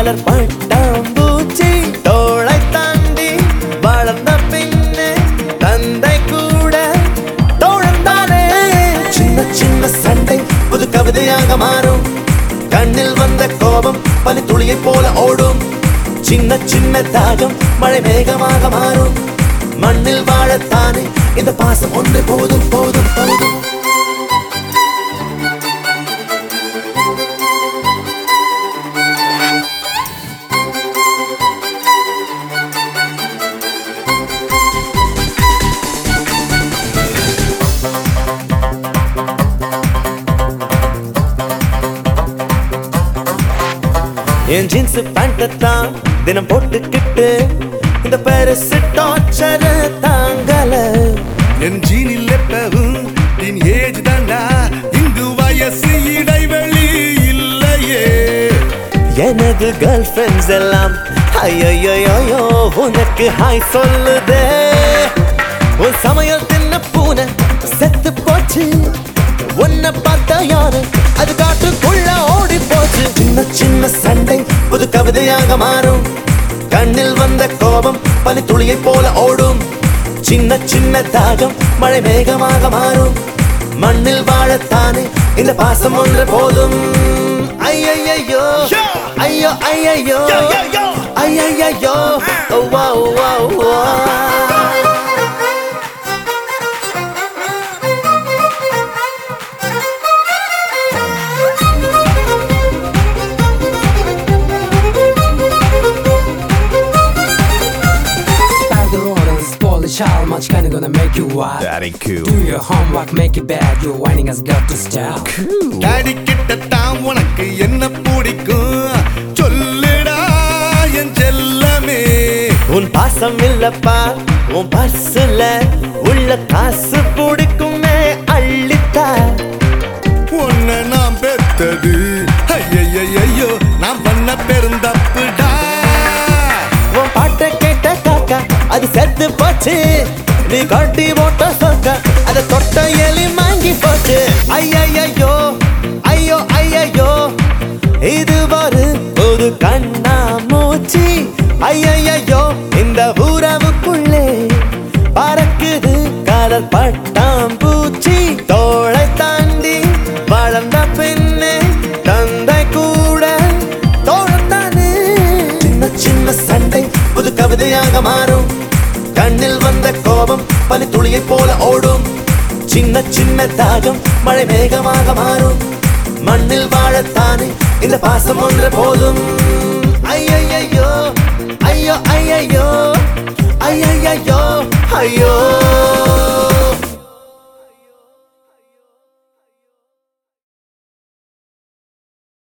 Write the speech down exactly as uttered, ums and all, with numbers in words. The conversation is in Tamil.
காலர் பட்டாம்பூச்சி தோளை தாண்டி வளர்ந்த பின்னே தந்தை கூட தோழந்தானே. சின்ன சின்ன சண்டை புது கவிதையாக மாறும், கண்ணில் வந்த கோபம் பனி துளியை போல ஓடும். சின்ன சின்ன தாகம் மழை மேகமாக மாறும், மண்ணில் வாழத்தானே இந்த பாசம் ஒன்று போதும் போதும் போதும். என் ஜீன்ஸ் பேண்ட்தான் தினம் போட்டுக்கிட்டு இந்த பெருசு டார்ச்சர் தாங்கல. என் ஜீனில் எப்பவும் என் ஏஜ் தாண்டா, இங்கு வயசு இடைவெளி இல்லையே. எனது கேர்ள் ஃப்ரெண்ட்ஸ் எல்லாம் ஐயோ உனக்கு ஹாய் சொல்லுதே. உன் சமையல் தின்ன பூனை செத்து போச்சு, உன்னை பார்த்த யாரு அது காட்டுக்குள்ள ஓடி போச்சு. சின்ன சின்ன சண்டை புது கவிதையாக மாறும், கண்ணில் வந்த கோபம் பனி துளியை போல ஓடும். சின்ன சின்ன தாகம் மழை மேகமாக மாறும், மண்ணில் வாழத்தானே இந்த பாசம் ஒன்று போதும். ஐயோ ஐயோ ஐயோ ஐயோ வா வா வா. Child, much kinda gonna make you wild. That ain't cool. Do your homework, make it bad. Your whining has got to stop. Daddy கிட்ட தான் உனக்கு என்ன பிடிக்கும் சொல்லுடா என் செல்லமே. உன் பாசம் இல்லப்பா உன் பர்சுல உள்ள காசு பிடிக்குமே அள்ளித்தா. உன்னை நான் பெத்தது ஐயோ நான் பண்ண பெருந்தப்புடா. உன் பாட்டை கேட்ட காக்கா அது செத்து போச்சு, நீ காட்டி போட்ட சொக்க அதை தொட்ட எலி வாங்கி போச்சு. ஐயோ ஐயோ ஐயோ இது ஒரு ஒரு கண்ணா மூச்சி. ஐயோ இந்த உறவுக்குள்ளே பறக்குது காலர் பட்டாம்பூச்சி. தோளை தாண்டி வளர்ந்த பின்னே தந்தை கூட தோழத்தானே. சின்ன சின்ன சண்டை புது கவிதையாக மாறும், கண்ணில் வந்த கோபம் பனி துளியை போல ஓடும். சின்ன சின்ன தாகம் மழை மேகமாக மாறும், மண்ணில் வாழத்தானே இந்த பாசம் ஒன்று போதும். ஐயோ ஐயோ ஐயோ ஐயோ ஐயோ ஐயோ